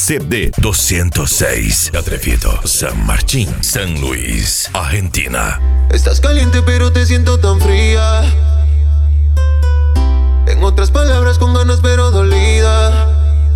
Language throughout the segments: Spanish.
CD 206. Atrevido, San Martín, San Luis, Argentina. Estás caliente pero te siento tan fría. En otras palabras, con ganas pero dolida.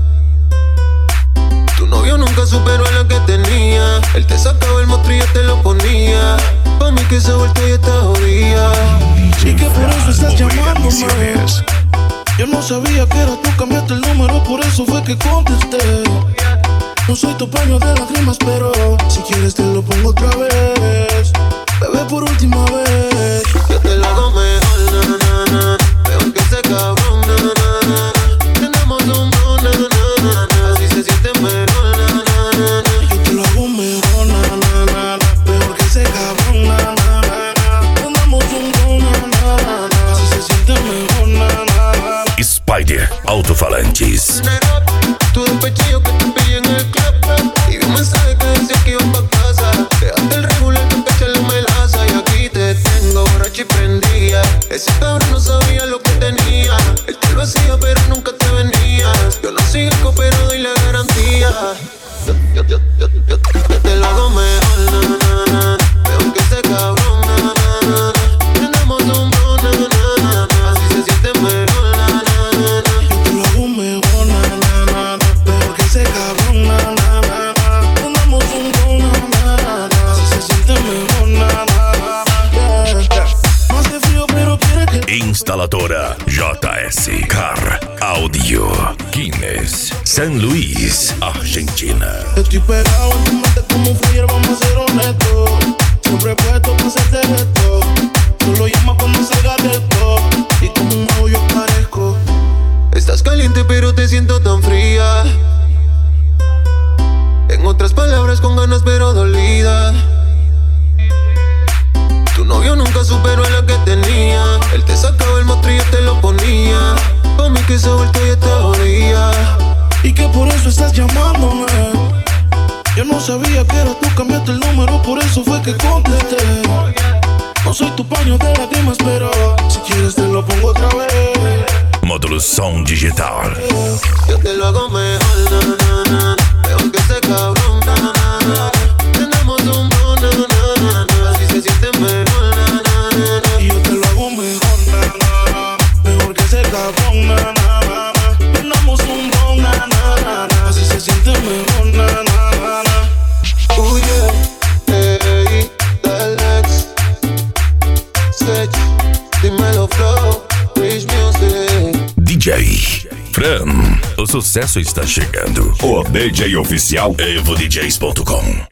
Tu novio nunca superó a la que tenía. Él te sacaba el mostrillo y te lo ponía. Pa' mí que se ha vuelto y está jodida. Y que por eso estás llamándome. Yo no sabía que era tú, cambiaste el número, por eso fue que contesté. No soy tu paño de lágrimas, pero si quieres te lo pongo otra vez. Bebé, por última vez. Yo te lo hago mejor, na, na, na. Peor que ese cabrón, na, na, na. Tenemos un bro, na, na, na, na. Así se siente mejor, na, na, na, na. Yo te lo hago mejor, na, na, na, na. Peor que ese cabrón, na, na, na, na. Tenemos un bro, na, na, na, na. Así se siente mejor, na, na, na. Spider Alto-Falantes. Tú de pechillo que te pillé en el club. Y vi un mensaje que decía que iba pa' casa. Dejaste el regular que te eché la melaza. Y aquí te tengo borracho y prendía. Ese cabrón no sabía lo que tenía. Él te lo hacía pero nunca te venías. Yo no sigo pero doy la garantía. Yo te lo hago mejor, na, na, na. Peor que ese cabrón, na, na, na. Tenemos un bro, na, na, na, na. Así se siente mejor, na, na, na, na. Yo te lo hago mejor, na, na, na, na. Peor que ese cabrón, na, na, na, na. Tenemos un bro, na, na, na, na. Así se siente mejor, na, na, na, na. Yeah. No hace frío pero quiere que... Instaladora JS Car Audio, Guinness, San Luis, Argentina. Estoy pegado en tu mente como un flyer, vamos a ser honestos. Siempre puesto para hacerte esto. Solo llama cuando salga del top. Y como un mago yo parezco. Estás caliente pero te siento tan fría. En otras palabras, con ganas pero dolida. Tu novio nunca superó a la que tenía. Él te sacaba el mostrillo y te lo ponía. Pa' mí que se ha vuelto y está jodida. Y que por eso estás llamándome. Yo no sabía que era tú, cambiaste el número, por eso fue que contesté. No soy tu paño de lágrimas, pero si quieres te lo pongo otra vez. Módulo Som Digital. Yo te lo hago mejor, na, na, na. Peor que ese cabrón, na, na, na. Tenemos un bro, na, na, na, na. Así se siente mejor, na, na, na, na. Y yo te lo hago mejor, na, na, na. Mejor que ese cabrón, na, na, na, na. Tenemos un bro, na, na, na, na. Así se siente mejor, na, na, na, na. Oh yeah, hey, Alex, Sketch, dímelo flow, Rich Music. DJ Fran, o sucesso está chegando. O DJ oficial EvoDJs.com.